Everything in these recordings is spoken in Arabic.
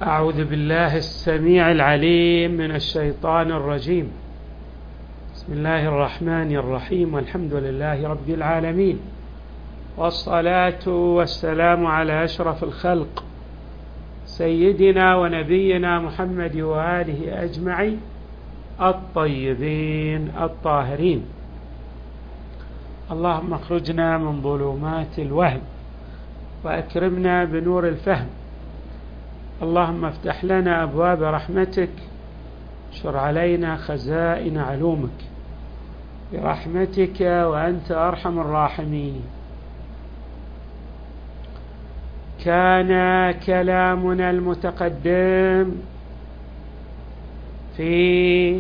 أعوذ بالله السميع العليم من الشيطان الرجيم. بسم الله الرحمن الرحيم، والحمد لله رب العالمين، والصلاة والسلام على أشرف الخلق سيدنا ونبينا محمد وآله أجمعين الطيبين الطاهرين. اللهم اخرجنا من ظلمات الوهم وأكرمنا بنور الفهم. اللهم افتح لنا أبواب رحمتك، اشر علينا خزائن علومك برحمتك وأنت أرحم الراحمين. كان كلامنا المتقدم في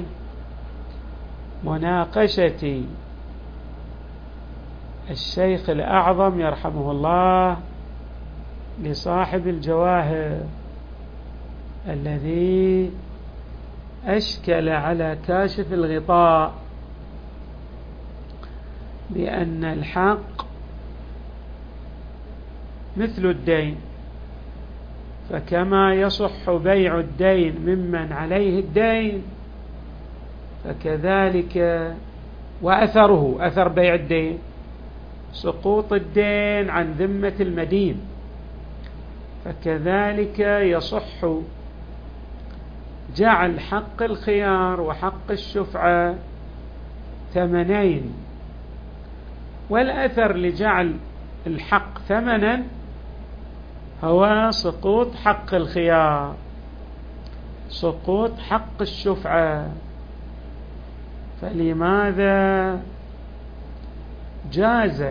مناقشة الشيخ الأعظم يرحمه الله لصاحب الجواهر الذي أشكل على كاشف الغطاء بأن الحق مثل الدين، فكما يصح بيع الدين ممن عليه الدين فكذلك وأثره أثر بيع الدين سقوط الدين عن ذمة المدين، فكذلك يصح جعل حق الخيار وحق الشفعة ثمنين، والأثر لجعل الحق ثمنا هو سقوط حق الخيار، سقوط حق الشفعة. فلماذا جاز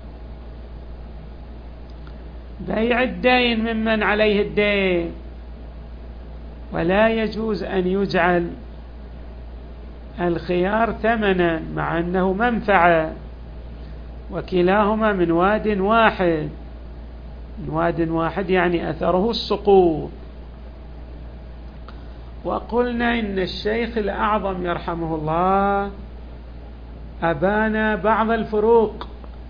بيع الدين ممن عليه الدين ولا يجوز أن يجعل الخيار ثمنا مع أنه منفعة، وكلاهما من واد واحد، من واد واحد يعني أثره السقوط. وقلنا إن الشيخ الأعظم يرحمه الله أبان بعض الفروق.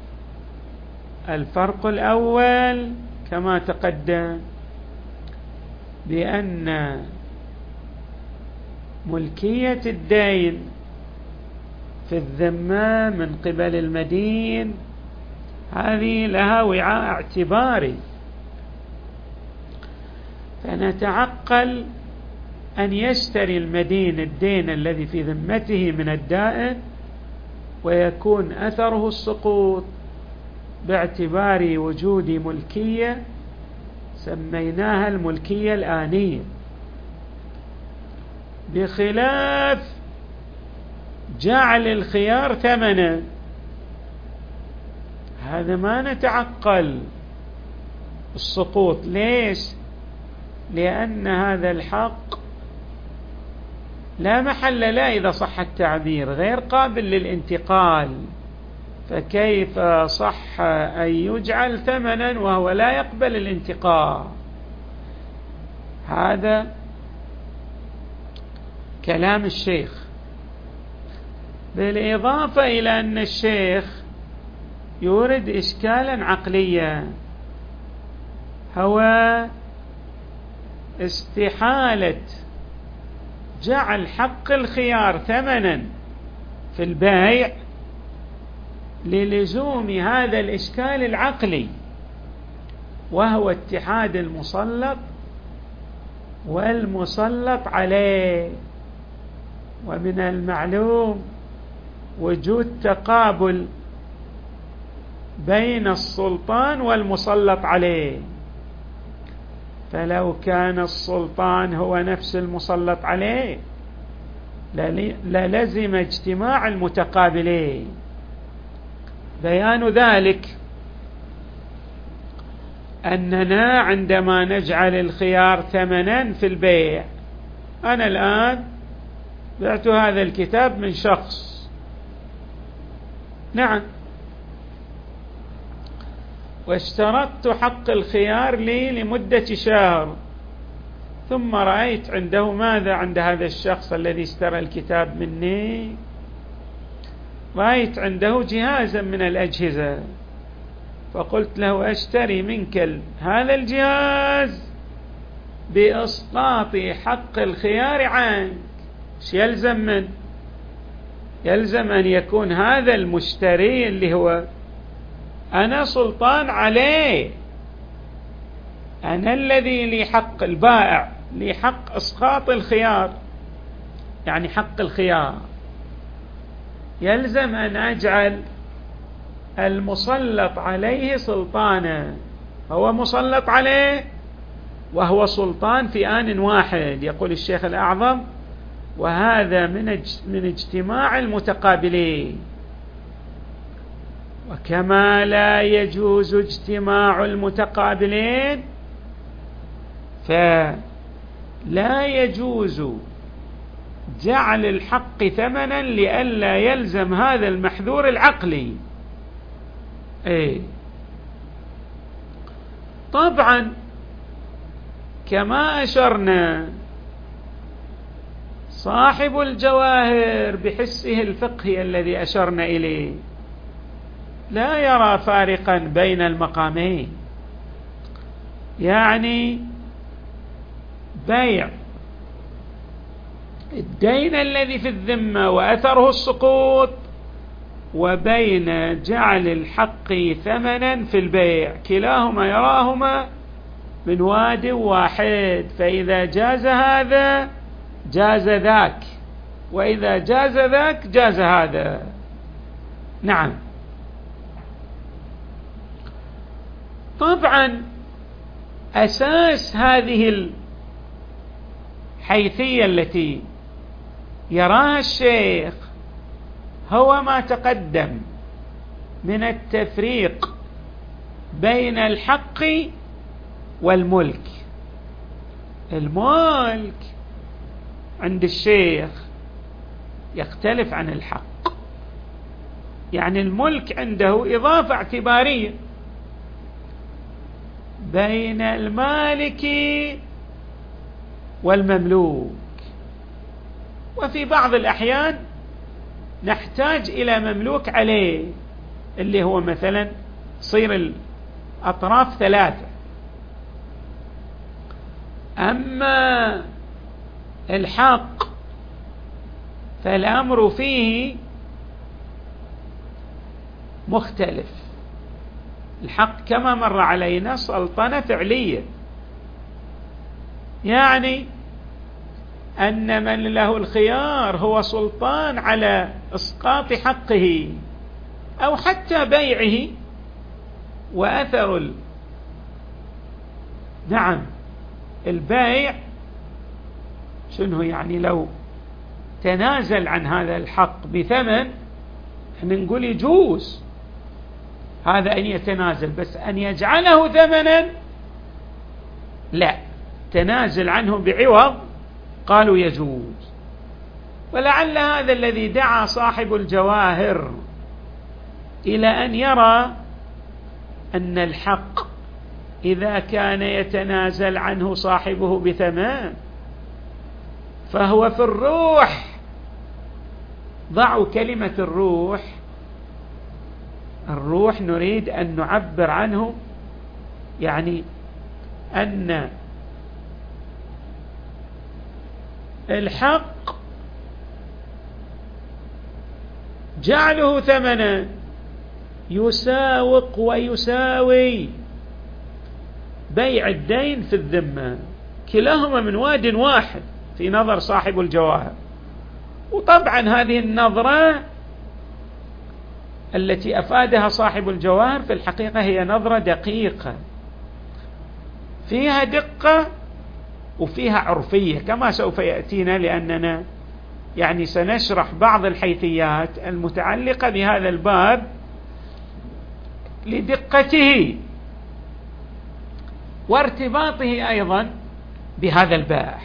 الفرق الأول كما تقدم بأن ملكية الدين في الذمة من قبل المدين هذه لها وعاء اعتباري، فنتعقل أن يشتري المدين الدين الذي في ذمته من الدائن ويكون أثره السقوط باعتبار وجود ملكية سميناها الملكية الآنية، بخلاف جعل الخيار ثمنا. هذا ما نتعقل السقوط. ليش؟ لأن هذا الحق لا محل له إذا صح التعبير، غير قابل للانتقال، فكيف صح أن يجعل ثمنا وهو لا يقبل الانتقال؟ هذا كلام الشيخ، بالإضافة إلى أن الشيخ يورد إشكالا عقليا، هو استحالة جعل حق الخيار ثمنا في البيع للزوم هذا الإشكال العقلي، وهو اتحاد المسلط والمسلط عليه. ومن المعلوم وجود تقابل بين السلطان والمسلط عليه، فلو كان السلطان هو نفس المسلط عليه للزم اجتماع المتقابلين. بيان ذلك أننا عندما نجعل الخيار ثمنا في البيع، أنا الآن بعت هذا الكتاب من شخص، نعم، واشترطت حق الخيار لي لمدة شهر، ثم رأيت عنده ماذا عند هذا الشخص الذي اشترى الكتاب مني؟ رأيت عنده جهازا من الأجهزة، فقلت له أشتري منك هذا الجهاز بإسقاط حق الخيار عنك. ايش يلزم منه؟ يلزم أن يكون هذا المشتري اللي هو أنا سلطان عليه، أنا الذي لي حق، البائع لي حق إسقاط الخيار، يعني حق الخيار. يلزم أن أجعل المسلط عليه سلطانا، هو مسلط عليه وهو سلطان في آن واحد. يقول الشيخ الأعظم: وهذا من اجتماع المتقابلين. وكما لا يجوز اجتماع المتقابلين، فلا يجوز جعل الحق ثمنا لئلا يلزم هذا المحذور العقلي. طبعا كما أشرنا، صاحب الجواهر بحسه الفقهي الذي أشرنا إليه لا يرى فارقا بين المقامين، يعني بيع الدين الذي في الذمة وأثره السقوط، وبين جعل الحق ثمنا في البيع، كلاهما يراهما من واد واحد، فإذا جاز هذا جاز ذاك، وإذا جاز ذاك جاز هذا. نعم. طبعا أساس هذه الحيثية التي يراها الشيخ هو ما تقدم من التفريق بين الحق والملك. الملك عند الشيخ يختلف عن الحق، يعني الملك عنده إضافة اعتبارية بين المالك والمملوك، وفي بعض الأحيان نحتاج إلى مملوك عليه، اللي هو مثلا تصير الأطراف ثلاثة. أما الحق فالأمر فيه مختلف. الحق كما مر علينا سلطنة فعلية، يعني أن من له الخيار هو سلطان على إسقاط حقه أو حتى بيعه وأثر نعم البيع شنو، يعني لو تنازل عن هذا الحق بثمن احنا نقول يجوز هذا أن يتنازل، بس أن يجعله ثمنا لا، تنازل عنه بعوض قالوا يجوز. ولعل هذا الذي دعا صاحب الجواهر إلى أن يرى أن الحق إذا كان يتنازل عنه صاحبه بثمن فهو في الروح، ضعوا كلمة الروح نريد أن نعبر عنه، يعني أن الحق جعله ثمنا يساوق ويساوي بيع الدين في الذمة، كلاهما من واد واحد في نظر صاحب الجواهر. وطبعا هذه النظرة التي أفادها صاحب الجواهر في الحقيقة هي نظرة دقيقة، فيها دقة وفيها عرفية كما سوف يأتينا، لأننا يعني سنشرح بعض الحيثيات المتعلقة بهذا الباب لدقته وارتباطه أيضا بهذا الباحث.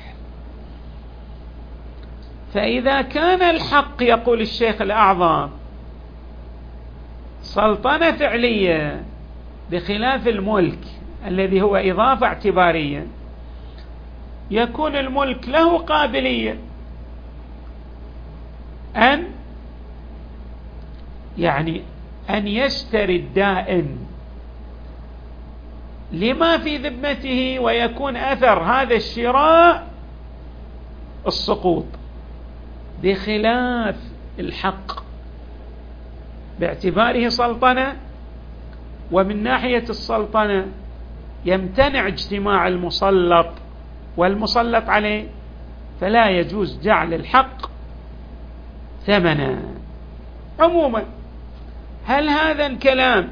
فإذا كان الحق يقول الشيخ الأعظم سلطنة فعلية بخلاف الملك الذي هو إضافة اعتبارية، يكون الملك له قابلية أن يشتري الدائن لما في ذمته، ويكون أثر هذا الشراء السقوط، بخلاف الحق باعتباره سلطنة، ومن ناحية السلطنة يمتنع اجتماع المسلط والمسلط عليه، فلا يجوز جعل الحق ثمنا. عموما هل هذا الكلام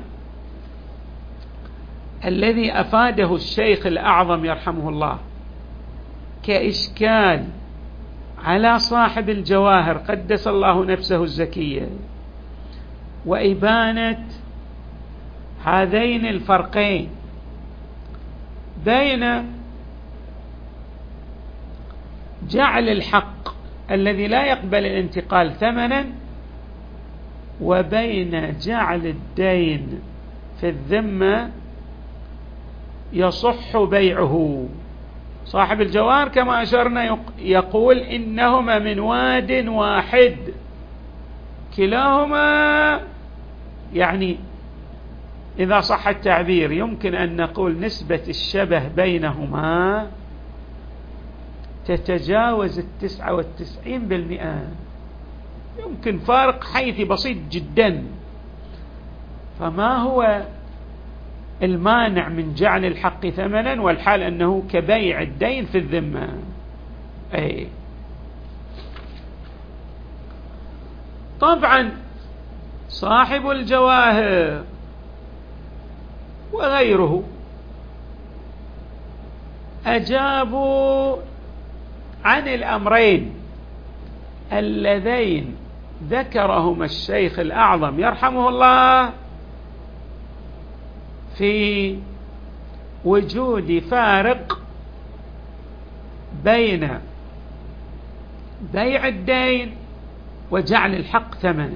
الذي أفاده الشيخ الأعظم يرحمه الله كإشكال على صاحب الجواهر قدس الله نفسه الزكية، وإبانة هذين الفرقين بين جعل الحق الذي لا يقبل الانتقال ثمنا، وبين جعل الدين في الذمة يصح بيعه؟ صاحب الجواهر كما أشرنا يقول إنهما من واد واحد، كلاهما يعني إذا صح التعبير يمكن أن نقول نسبة الشبه بينهما تتجاوز 99%، يمكن فارق حيثي بسيط جدا. فما هو المانع من جعل الحق ثمنا والحال أنه كبيع الدين في الذمة؟ طبعا صاحب الجواهر وغيره أجابوا عن الأمرين اللذين ذكرهما الشيخ الأعظم يرحمه الله في وجود فارق بين بيع الدين وجعل الحق ثمنا.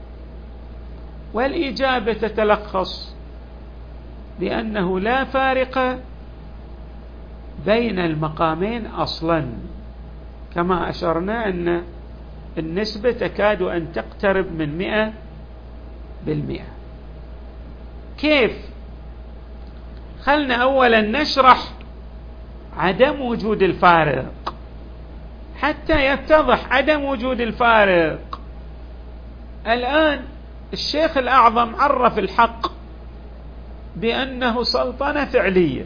والإجابة تتلخص بأنه لا فارق بين المقامين أصلا، كما أشرنا أن النسبة تكاد أن تقترب من 100%. كيف؟ خلنا أولا نشرح عدم وجود الفارق حتى يتضح عدم وجود الفارق. الآن الشيخ الأعظم عرف الحق بأنه سلطنة فعلية،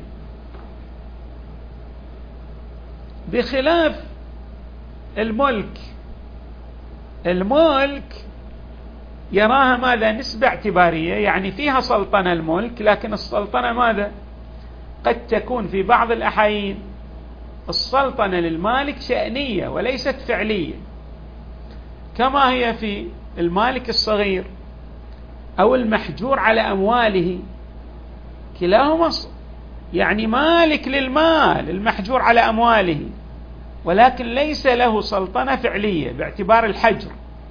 بخلاف الملك. الملك يراها ماذا؟ نسبة اعتبارية، يعني فيها سلطنة الملك، لكن السلطنة ماذا؟ قد تكون في بعض الأحايين السلطنة للمالك شأنية وليست فعلية، كما هي في المالك الصغير أو المحجور على أمواله، كلاهما يعني مالك للمال المحجور على أمواله، ولكن ليس له سلطنة فعلية باعتبار الحجر.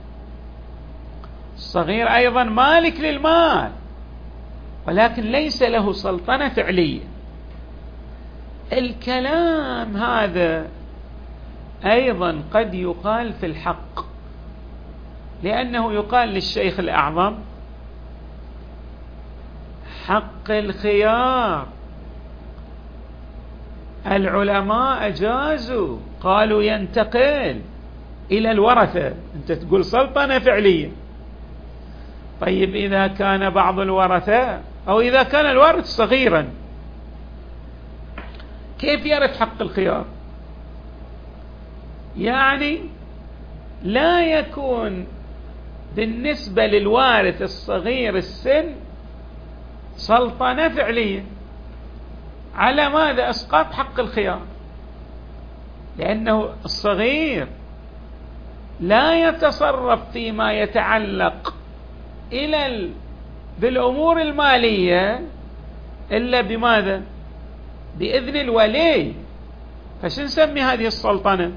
الصغير أيضا مالك للمال ولكن ليس له سلطنة فعلية. الكلام هذا أيضا قد يقال في الحق، لأنه يقال للشيخ الأعظم حق الخيار، العلماء أجازوا، قالوا ينتقل إلى الورثة. أنت تقول سلطنة فعلية، طيب إذا كان بعض الورثة أو إذا كان الوارث صغيرا كيف يرث حق الخيار؟ يعني لا يكون بالنسبة للوارث الصغير السن سلطنة فعلية. على ماذا؟ أسقاط حق الخيار، لأنه الصغير لا يتصرف فيما يتعلق بالأمور المالية إلا بماذا؟ بإذن الولي. فشو نسمي هذه السلطنة؟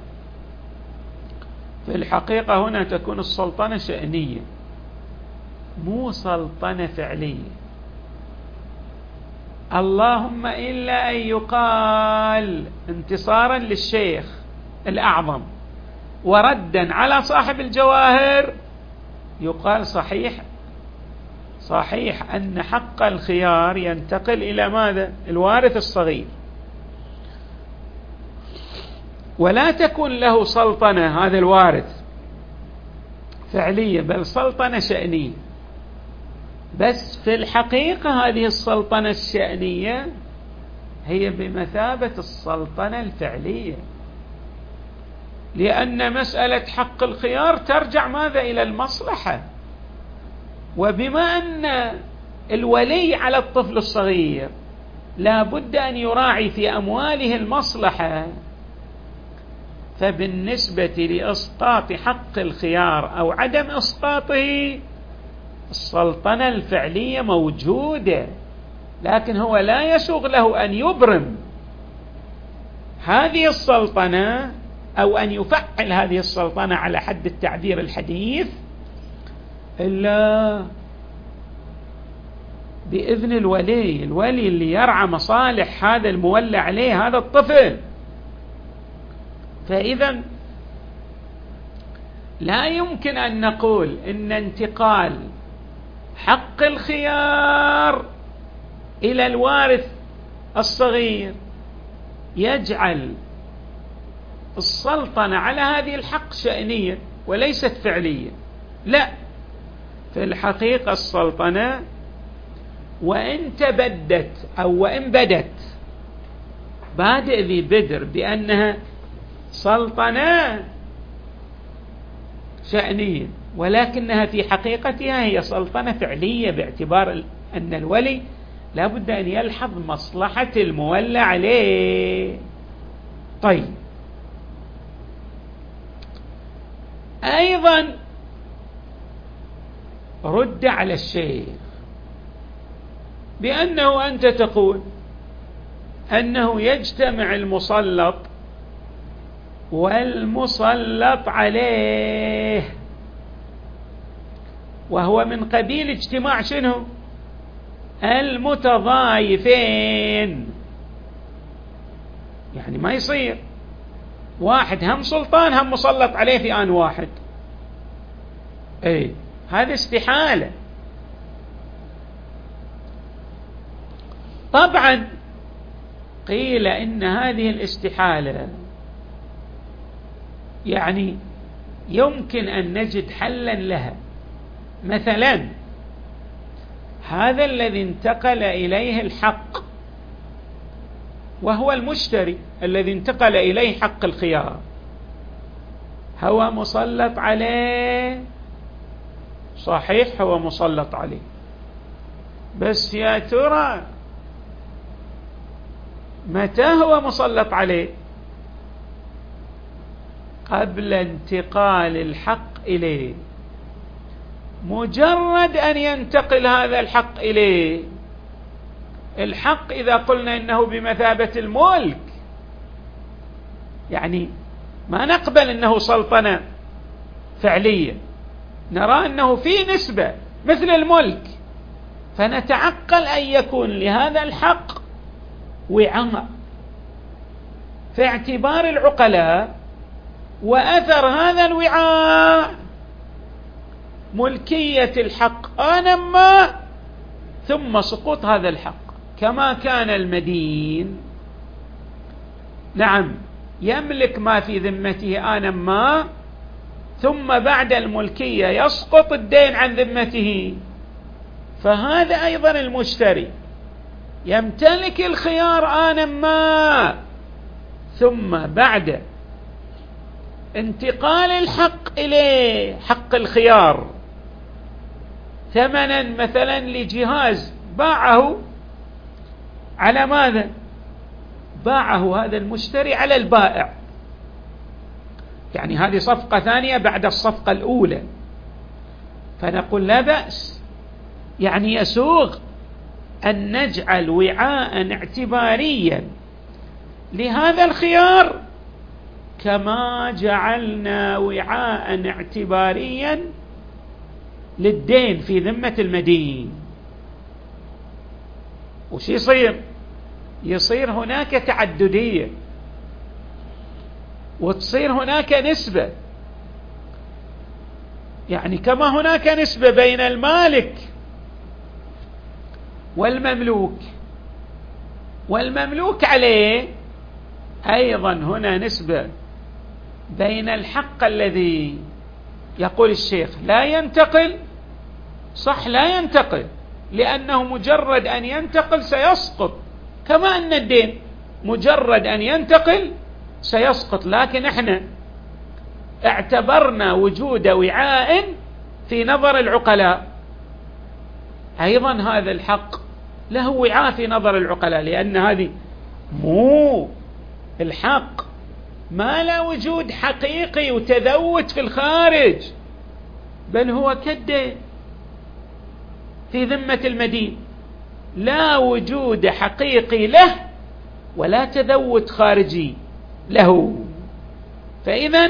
في الحقيقة هنا تكون السلطنة شأنية مو سلطنة فعلية، اللهم إلا أن يقال انتصارا للشيخ الأعظم وردا على صاحب الجواهر، يقال صحيح صحيح أن حق الخيار ينتقل إلى ماذا؟ الوارث الصغير، ولا تكون له سلطنة هذا الوارث فعلية، بل سلطنة شأنية. بس في الحقيقة هذه السلطنة الشأنية هي بمثابة السلطنة الفعلية، لأن مسألة حق الخيار ترجع ماذا؟ إلى المصلحة. وبما أن الولي على الطفل الصغير لا بد أن يراعي في أمواله المصلحة، فبالنسبة لإسقاط حق الخيار أو عدم إسقاطه السلطنة الفعلية موجودة، لكن هو لا يسوغ له أن يبرم هذه السلطنة أو أن يفعل هذه السلطنة على حد التعبير الحديث إلا بإذن الولي اللي يرعى مصالح هذا المولى عليه هذا الطفل. فإذا لا يمكن أن نقول إن انتقال حق الخيار إلى الوارث الصغير يجعل السلطنة على هذه الحق شأنية وليست فعلية. لا، في الحقيقة السلطنة وإن تبدت أو وإن بدت بادئ ذي بدر بأنها سلطنة شأنية، ولكنها في حقيقتها هي سلطنة فعلية، باعتبار أن الولي لا بد أن يلحظ مصلحة المولى عليه. طيب، أيضا رد على الشيخ بأنه أنت تقول أنه يجتمع المسلط والمسلط عليه، وهو من قبيل اجتماع شنو؟ المتضايفين. يعني ما يصير واحد هم سلطان هم مسلط عليه في آن واحد، هذا استحالة. طبعا قيل إن هذه الاستحالة يعني يمكن أن نجد حلا لها. مثلا هذا الذي انتقل إليه الحق وهو المشتري الذي انتقل إليه حق الخيار، هو مسلط عليه، صحيح هو مسلط عليه، بس يا ترى متى هو مسلط عليه؟ قبل انتقال الحق إليه. مجرد أن ينتقل هذا الحق إليه، الحق إذا قلنا إنه بمثابة الملك، يعني ما نقبل إنه سلطنة فعلية، نرى أنه في نسبة مثل الملك، فنتعقل أن يكون لهذا الحق وعاء في اعتبار العقلاء، وأثر هذا الوعاء ملكية الحق آنا ما ثم سقوط هذا الحق، كما كان المدين نعم يملك ما في ذمته آنا ما، ثم بعد الملكية يسقط الدين عن ذمته. فهذا أيضا المشتري يمتلك الخيار آنا ما، ثم بعد انتقال الحق إليه حق الخيار ثمنا مثلا لجهاز باعه على ماذا؟ باعه هذا المشتري على البائع، يعني هذه صفقة ثانية بعد الصفقة الأولى، فنقول لا بأس، يعني يسوغ أن نجعل وعاء اعتباريا لهذا الخيار كما جعلنا وعاء اعتباريا للدين في ذمة المدين. وش يصير؟ يصير هناك تعددية، وتصير هناك نسبة، يعني كما هناك نسبة بين المالك والمملوك عليه أيضا هنا نسبة بين الحق الذي يقول الشيخ لا ينتقل، صح لا ينتقل، لأنه مجرد أن ينتقل سيسقط، كما أن الدين مجرد أن ينتقل سيسقط، لكن احنا اعتبرنا وجود وعاء في نظر العقلاء، أيضا هذا الحق له وعاء في نظر العقلاء، لأن هذه مو الحق ما لا وجود حقيقي وتذوت في الخارج، بل هو كالدين في ذمة المدين، لا وجود حقيقي له ولا تذوت خارجي له. فإذا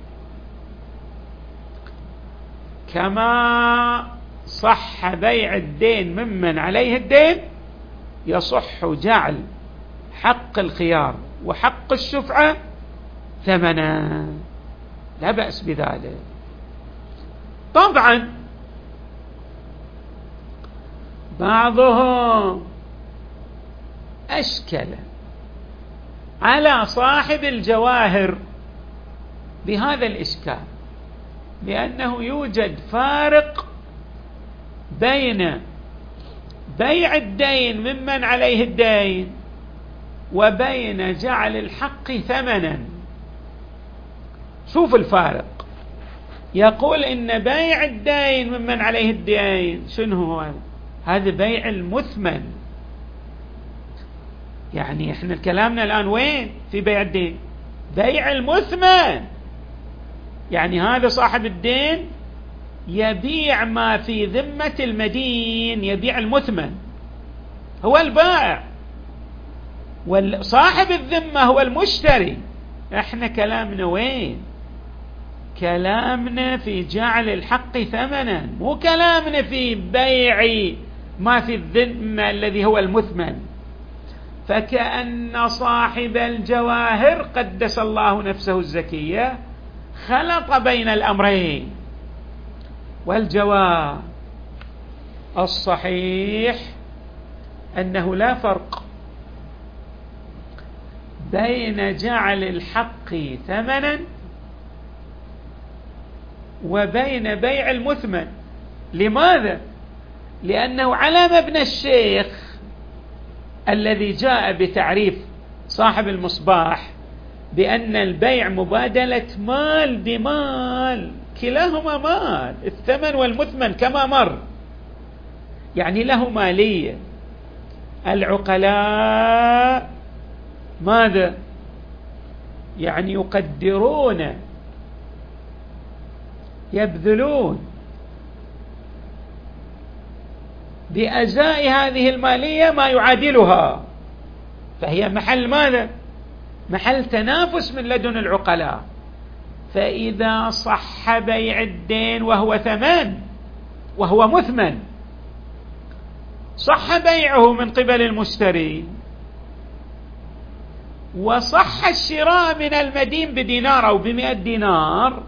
كما صح بيع الدين ممن عليه الدين، يصح جعل حق الخيار وحق الشفعة ثمنا، لا بأس بذلك. طبعا بعضهم أشكل على صاحب الجواهر بهذا الإشكال، لأنه يوجد فارق بين بيع الدين ممن عليه الدين وبين جعل الحق ثمنا. شوف الفارق، يقول إن بيع الدين ممن عليه الدين شنو هو؟ هذا بيع المثمن، يعني احنا كلامنا الآن وين في بيع الدين؟ بيع المثمن، يعني هذا صاحب الدين يبيع ما في ذمة المدين، يبيع المثمن، هو البائع، وصاحب الذمة هو المشتري. احنا كلامنا وين؟ كلامنا في جعل الحق ثمنا، مو كلامنا في بيع ما في الذمة الذي هو المثمن. فكأن صاحب الجواهر قدس الله نفسه الزكية خلط بين الأمرين، والجواب الصحيح أنه لا فرق بين جعل الحق ثمنا وبين بيع المثمن. لماذا؟ لأنه على مبنى الشيخ الذي جاء بتعريف صاحب المصباح بأن البيع مبادلة مال بمال، كلاهما مال، الثمن والمثمن كما مر، يعني له مالية. العقلاء ماذا؟ يعني يقدرون، يبذلون بأزاء هذه المالية ما يعادلها، فهي محل ماذا؟ محل تنافس من لدن العقلاء. فإذا صح بيع الدين وهو ثمن وهو مثمن، صح بيعه من قبل المشتري، وصح الشراء من المدين بدينار أو ب100 دينار،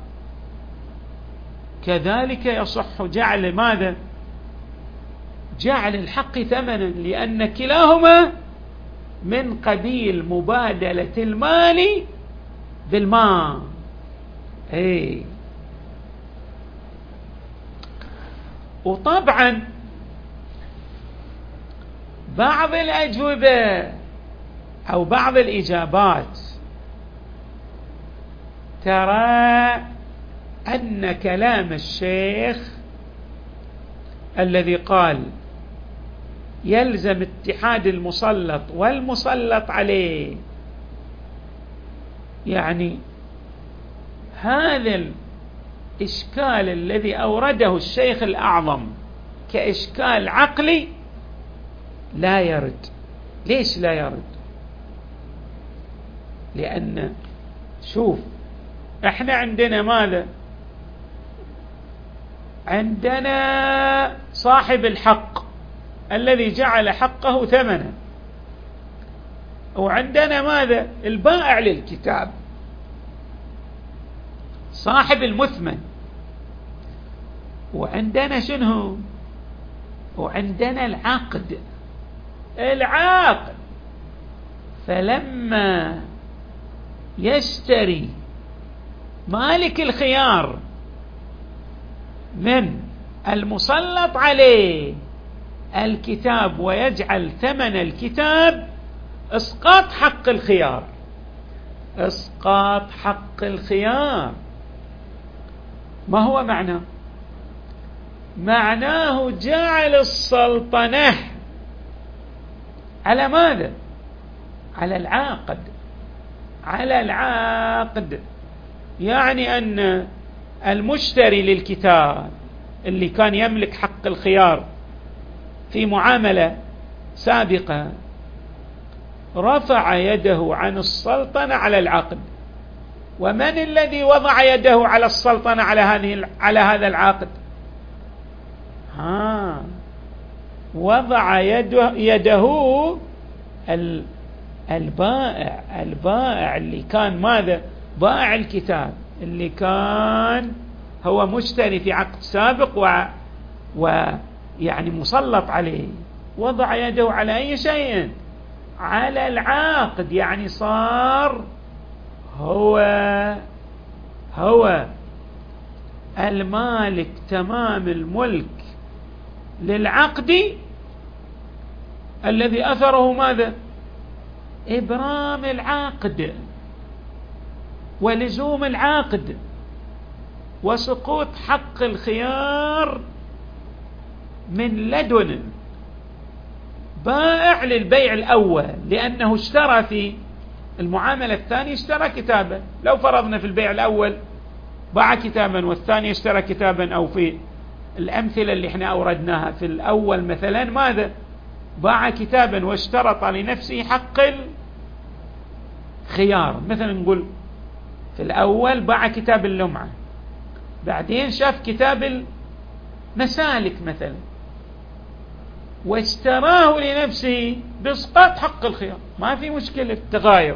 كذلك يصح جعل ماذا؟ جعل الحق ثمنا، لأن كلاهما من قبيل مبادلة المال بالمال. وطبعا بعض الأجوبة أو بعض الإجابات ترى أن كلام الشيخ الذي قال يلزم اتحاد المسلط والمسلط عليه، يعني هذا الإشكال الذي أورده الشيخ الأعظم كإشكال عقلي لا يرد. ليش لا يرد؟ لأن شوف احنا عندنا ماذا؟ عندنا صاحب الحق الذي جعل حقه ثمنا، وعندنا ماذا؟ البائع للكتاب صاحب المثمن، وعندنا شنو؟ وعندنا العقد العاقد. فلما يشتري مالك الخيار من المسلط عليه الكتاب ويجعل ثمن الكتاب، اسقاط حق الخيار. اسقاط حق الخيار ما هو معناه؟ معناه جعل السلطنة على ماذا؟ على العاقد. على العاقد، يعني أن المشتري للكتاب اللي كان يملك حق الخيار في معاملة سابقة رفع يده عن السلطنة على العقد. ومن الذي وضع يده على السلطنة على هذا العقد؟ وضع يده البائع اللي كان ماذا؟ بائع الكتاب اللي كان هو مشتري في عقد سابق ويعني مسلط عليه، وضع يده على أي شيء؟ على العاقد. يعني صار هو المالك تمام الملك للعقد الذي أثره ماذا؟ إبرام العاقد ولزوم العاقد وسقوط حق الخيار من لدن بائع للبيع الأول، لأنه اشترى في المعاملة الثانية اشترى كتابا. لو فرضنا في البيع الأول باع كتابا والثاني اشترى كتابا، أو في الأمثلة اللي احنا أوردناها في الأول مثلا ماذا؟ باع كتابا واشترط لنفسه حق الخيار. مثلا نقول في الأول باع كتاب اللمعة، بعدين شاف كتاب المسالك مثلا واشتراه لنفسه بإسقاط حق الخيار. ما في مشكلة تغاير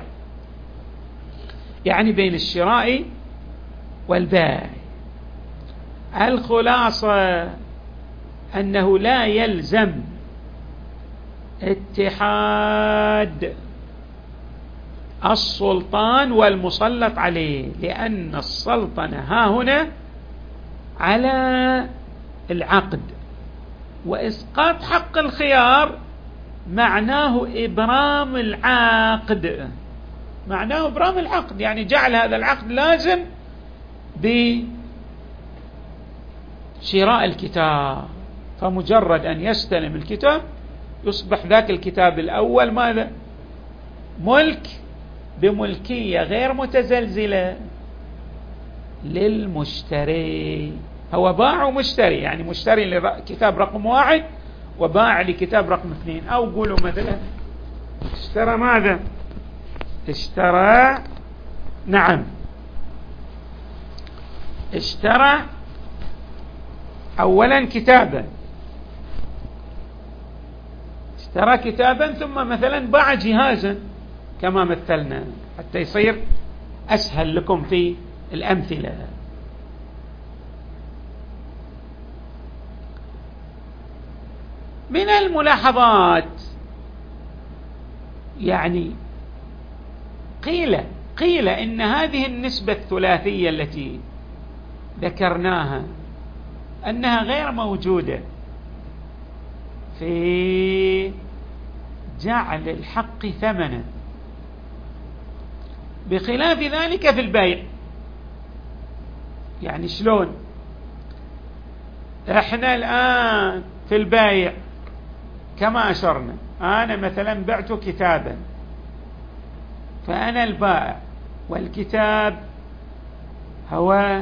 يعني بين الشراء والبيع. الخلاصة أنه لا يلزم اتحاد السلطان والمسلط عليه، لأن السلطنة ها هنا على العقد، وإسقاط حق الخيار معناه إبرام العقد. معناه إبرام العقد، يعني جعل هذا العقد لازم بشراء الكتاب. فمجرد أن يستلم الكتاب يصبح ذاك الكتاب الأول ماذا؟ ملك بملكية غير متزلزلة للمشتري. هو باع ومشتري، يعني مشتري لكتاب رقم 1 وباع لكتاب رقم 2. أو قولوا مثلا اشترى ماذا؟ اشترى أولا كتابا، اشترى كتابا ثم مثلا باع جهازا كما مثلنا حتى يصير أسهل لكم في الأمثلة. من الملاحظات يعني قيل إن هذه النسبة الثلاثية التي ذكرناها أنها غير موجودة في جعل الحق ثمنا، بخلاف ذلك في البيع. يعني شلون؟ احنا الآن في البيع كما أشرنا، أنا مثلا بعت كتابا فأنا البائع والكتاب هو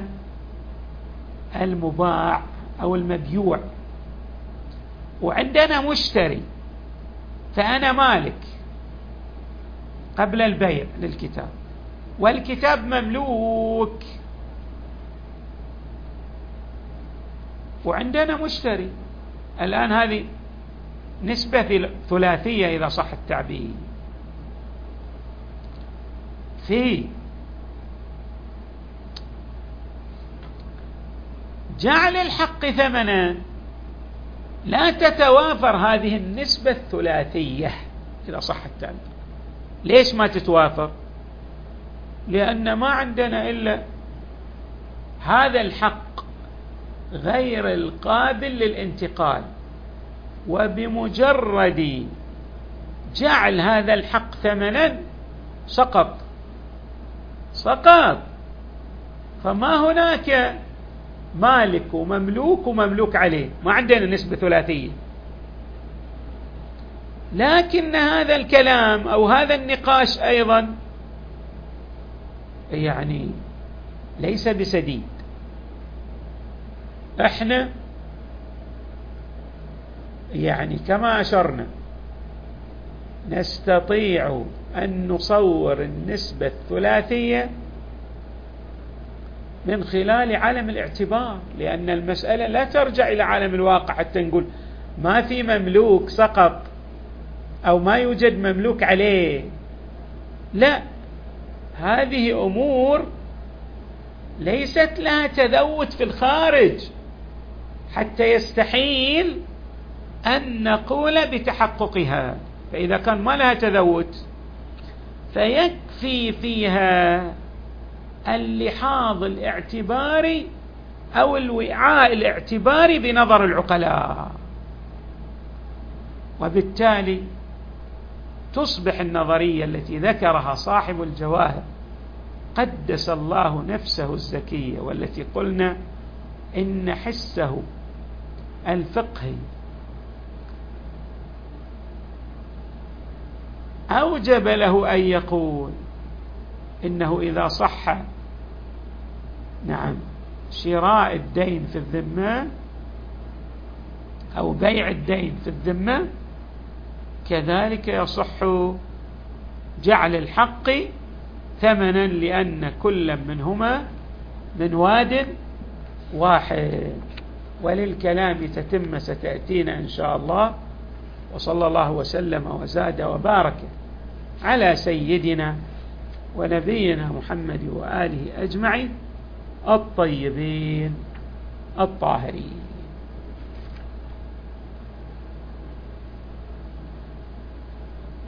المباع أو المبيوع، وعندنا مشتري فأنا مالك قبل البيع للكتاب، والكتاب مملوك وعندنا مشتري. الآن هذه نسبة ثلاثية إذا صح التعبير. في جعل الحق ثمنا لا تتوافر هذه النسبة الثلاثية إذا صح التعبير. ليش ما تتوافر؟ لأن ما عندنا إلا هذا الحق غير القابل للانتقال، وبمجرد جعل هذا الحق ثمنا سقط، فما هناك مالك ومملوك ومملوك عليه، ما عندنا نسبة ثلاثية. لكن هذا الكلام أو هذا النقاش أيضا يعني ليس بسديد. احنا يعني كما أشرنا نستطيع أن نصور النسبة الثلاثية من خلال عالم الاعتبار، لأن المسألة لا ترجع إلى عالم الواقع حتى نقول ما في مملوك سقط أو ما يوجد مملوك عليه. لا، هذه أمور ليست لها تذوت في الخارج حتى يستحيل أن نقول بتحققها. فإذا كان ما لها تذوت فيكفي فيها اللحاظ الاعتباري أو الوعاء الاعتباري بنظر العقلاء، وبالتالي تصبح النظرية التي ذكرها صاحب الجواهر قدس الله نفسه الزكية، والتي قلنا إن حسه الفقهي أوجب له أن يقول إنه إذا صح شراء الدين في الذمة أو بيع الدين في الذمة، كذلك يصح جعل الحق ثمنا، لأن كل منهما من واد واحد. وللكلام تتم ستأتينا إن شاء الله. وصلى الله وسلم وزاد وبارك على سيدنا ونبينا محمد وآله أجمعين الطيبين الطاهرين.